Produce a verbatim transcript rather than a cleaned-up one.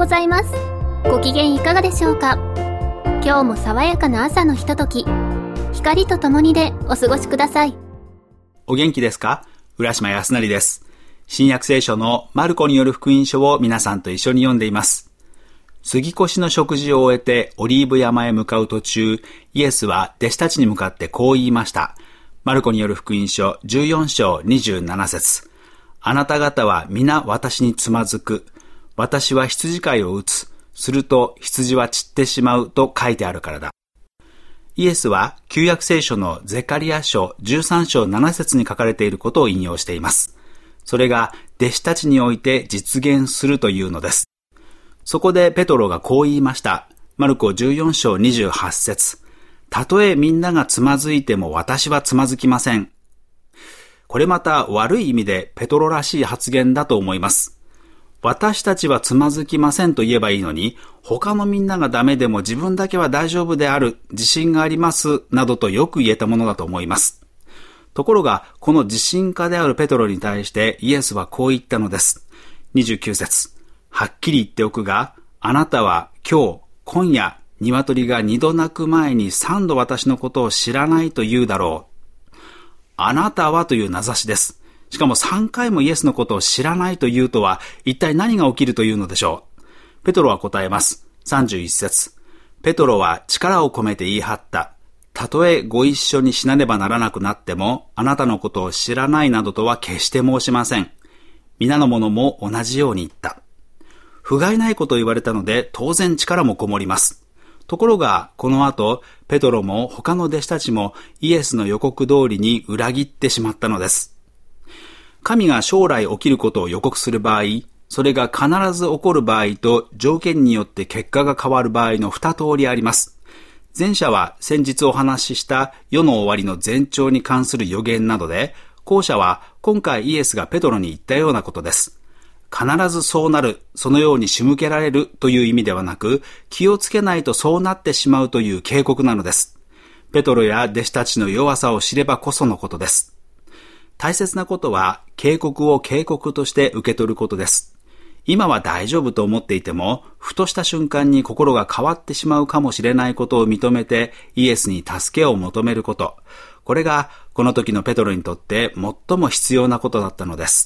ございます。ご機嫌いかがでしょうか。今日も爽やかな朝のひととき、光とともにでお過ごしください。 お元気ですか？浦島康成です。新約聖書のマルコによる福音書を皆さんと一緒に読んでいます。杉越の食事を終えてオリーブ山へ向かう途中、イエスは弟子たちに向かってこう言いました。マルコによる福音書じゅうよん章にじゅうなな節。あなた方は皆私につまずく。私は羊飼いを打つ。すると羊は散ってしまうと書いてあるからだ。イエスは旧約聖書のゼカリヤ書じゅうさん章なな節に書かれていることを引用しています。それが弟子たちにおいて実現するというのです。そこでペトロがこう言いました。マルコじゅうよん章にじゅうはち節。たとえみんながつまずいても私はつまずきません。これまた悪い意味でペトロらしい発言だと思います。私たちはつまずきませんと言えばいいのに、他のみんながダメでも自分だけは大丈夫である、自信があります、などとよく言えたものだと思います。ところが、この自信家であるペトロに対してイエスはこう言ったのです。にじゅうきゅう節。はっきり言っておくが、あなたは今日、今夜、鶏が二度鳴く前に三度私のことを知らないと言うだろう。あなたはという名指しです。しかもさんかいもイエスのことを知らないというとは、一体何が起きるというのでしょう。ペトロは答えます。さんじゅういち節。ペトロは力を込めて言い張った。たとえご一緒に死なねばならなくなっても、あなたのことを知らないなどとは決して申しません。皆の者も同じように言った。不甲斐ないことを言われたので、当然力もこもります。ところが、この後、ペトロも他の弟子たちもイエスの予告通りに裏切ってしまったのです。神が将来起きることを予告する場合、それが必ず起こる場合と条件によって結果が変わる場合の二通りあります。前者は先日お話しした世の終わりの前兆に関する予言などで、後者は今回イエスがペトロに言ったようなことです。必ずそうなる、そのように仕向けられるという意味ではなく、気をつけないとそうなってしまうという警告なのです。ペトロや弟子たちの弱さを知ればこそのことです。大切なことは、警告を警告として受け取ることです。今は大丈夫と思っていても、ふとした瞬間に心が変わってしまうかもしれないことを認めて、イエスに助けを求めること。これが、この時のペトロにとって最も必要なことだったのです。